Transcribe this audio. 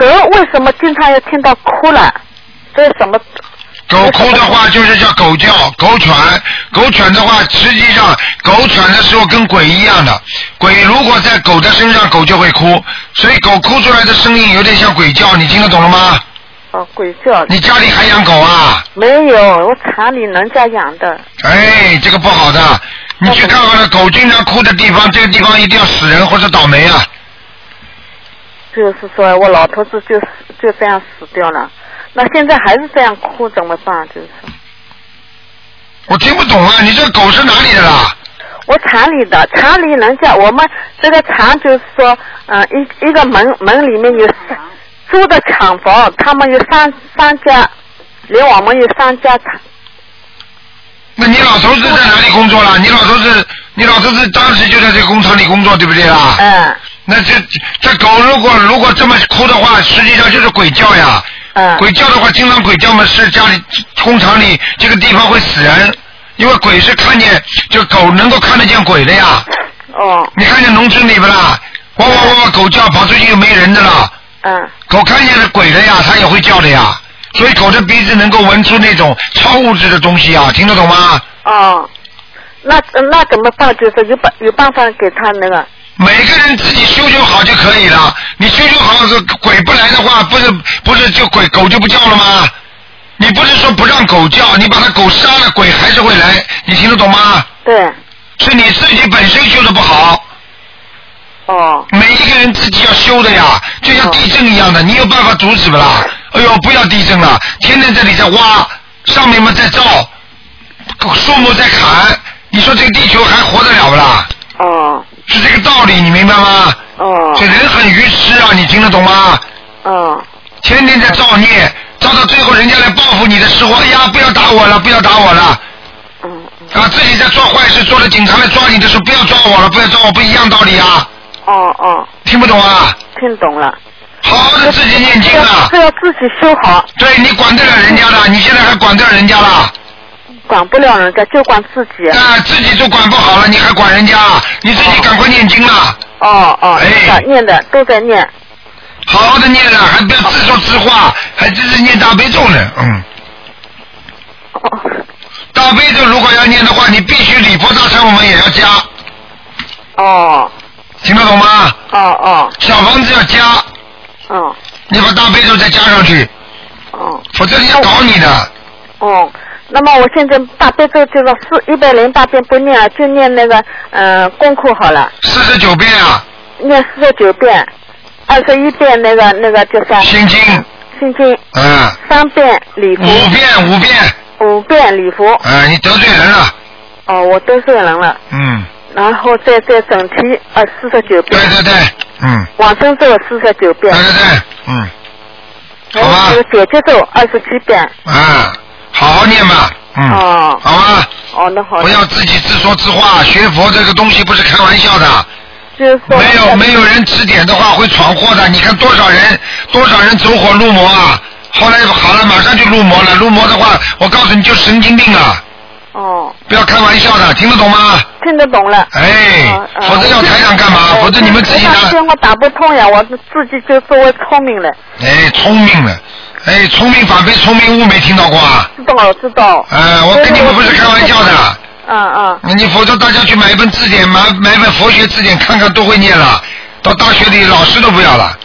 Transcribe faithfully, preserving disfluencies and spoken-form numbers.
狗为什么经常要听到哭了？这是什么？ 狗哭的话就是叫狗叫，狗喘。狗喘的话，实际上狗喘的时候跟鬼一样的，鬼如果在狗的身上，狗就会哭，所以狗哭出来的声音有点像鬼叫，你听得懂了吗？ 哦，鬼叫。 你家里还养狗啊？ 没有，我厂里人家养的。 哎，这个不好的，你去看看那狗经常哭的地方，这个地方一定要死人或者倒霉啊。 就是说我老头子就就这样死掉了，那现在还是这样哭怎么办？就是我听不懂啊，你这狗是哪里的啦？ 我厂里的，厂里人家我们这个厂就是说，嗯、呃，一一个门门里面有租的厂房，他们有三三家，连我们有三家厂。 那你老头子在哪里工作了？你老头子，你老头子当时就在这个工厂里工作，对不对啦？ 嗯。 那这这狗如果如果这么哭的话，实际上就是鬼叫呀。 嗯。 鬼叫的话，经常鬼叫嘛，是家里工厂里这个地方会死人，因为鬼是看见，就狗能够看得见鬼的呀。 哦。 你看见农村里不啦？哇哇哇哇狗叫，跑出去就没人的了。 嗯。 狗看见了鬼的呀，它也会叫的呀。所以狗的鼻子能够闻出那种超物质的东西啊，听得懂吗？ 哦。那那怎么办？就是有办有办法给他那个。 每个人自己修修好就可以了。你修修好，鬼不来的话，不是不是就鬼狗就不叫了吗？你不是说不让狗叫，你把它狗杀了，鬼还是会来，你听得懂吗？ 对。 是你自己本身修的不好。 哦。 每一个人自己要修的呀，就像地震一样的，你有办法阻止不啦？哎呦，不要地震了，天天这里在挖，上面嘛在造，树木在砍，你说这个地球还活得了不啦？ 哦。 是这个道理，你明白吗？ 哦。 这人很愚痴啊，你听得懂吗？ 哦。 天天在造孽，造到最后人家来报复你的时候，哎呀，不要打我了，不要打我了。 嗯。 啊，自己在做坏事，做了警察来抓你的时候，不要抓我了，不要抓我，不一样道理啊。 哦哦。 听不懂啊？ 听懂了。 好好的自己念经啊。 是要自己修好。 对，你管得了人家的，你现在还管得了人家了？ 管不了人家，就管自己。 啊，自己都管不好了，你还管人家？你自己赶快念经了。 哦哦， 哎， 念的都在念。 好好的念了，还不要自说自话，还真是念大悲咒呢，嗯。 哦。 大悲咒如果要念的话，你必须礼佛大忏我们也要加。 哦。 听得懂吗？ 哦哦。 小房子要加。 哦。 你把大悲咒再加上去。 哦。 否则人家搞你的。 哦。那么我现在大悲咒就是四一百零八遍不念了，就念那个嗯、呃、功课好了。 四十九遍啊。 念四十九遍，二十一遍那个那个叫啥？ 心经。 心经。 嗯。 三遍礼佛。 五遍五遍。 五遍礼佛。 嗯，你得罪人了。 哦，我得罪人了。 嗯。 然后再再整体呃四十九遍。 对对对，嗯。 往生咒四十九遍。 对对对，嗯。好吧。 还有解结咒二十七遍。 啊。好好念吧，嗯， 哦， 好吧， 哦，那好， 不要自己自说自话，学佛这个东西不是开玩笑的， 就是说没有没有人指点的话会闯祸的，你看多少人多少人走火入魔啊，后来好了马上就入魔了，入魔的话我告诉你就神经病啊， 哦， 不要开玩笑的，听得懂吗？ 听得懂了。 哎， 哦呃、 否则要台长干嘛？否则你们自己拿。 我我打不通呀，我自己就作为聪明了。 哎，聪明了。哎，聪明反被聪明误，没听到过啊？ 知道知道。 呃，我跟你们不是开玩笑的。 嗯嗯。 你否则大家去买一本字典，买买一本佛学字典看看，都会念了。到大学里老师都不要了。